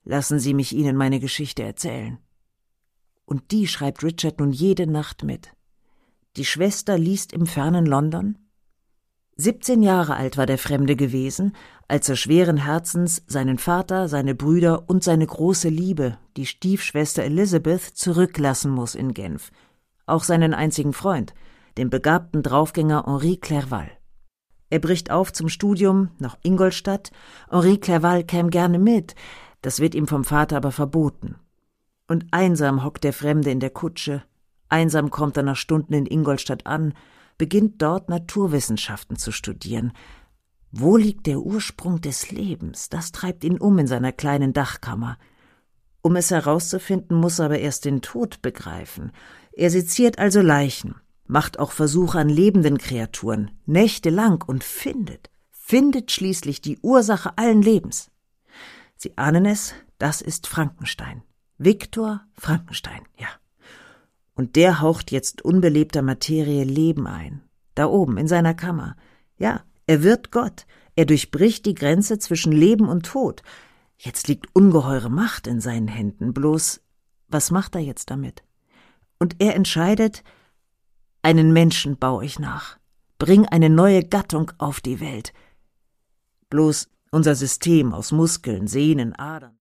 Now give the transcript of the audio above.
Lassen Sie mich Ihnen meine Geschichte erzählen. Und die schreibt Richard nun jede Nacht mit. Die Schwester liest im fernen London. 17 Jahre alt war der Fremde gewesen, als er schweren Herzens seinen Vater, seine Brüder und seine große Liebe, die Stiefschwester Elizabeth, zurücklassen muss in Genf. Auch seinen einzigen Freund, den begabten Draufgänger Henri Clerval. Er bricht auf zum Studium nach Ingolstadt. Henri Clerval käme gerne mit, das wird ihm vom Vater aber verboten. Und einsam hockt der Fremde in der Kutsche, einsam kommt er nach Stunden in Ingolstadt an, beginnt dort Naturwissenschaften zu studieren. Wo liegt der Ursprung des Lebens? Das treibt ihn in seiner kleinen Dachkammer. Um es herauszufinden, muss er aber erst den Tod begreifen. Er seziert also Leichen, macht auch Versuche an lebenden Kreaturen, nächtelang und findet schließlich die Ursache allen Lebens. Sie ahnen es, das ist Frankenstein. Viktor Frankenstein, ja. Und der haucht jetzt unbelebter Materie Leben ein. Da oben, in seiner Kammer. Ja, er wird Gott. Er durchbricht die Grenze zwischen Leben und Tod. Jetzt liegt ungeheure Macht in seinen Händen. Bloß, was macht er jetzt damit? Und er entscheidet, einen Menschen baue ich nach. Bring eine neue Gattung auf die Welt. Bloß unser System aus Muskeln, Sehnen, Adern.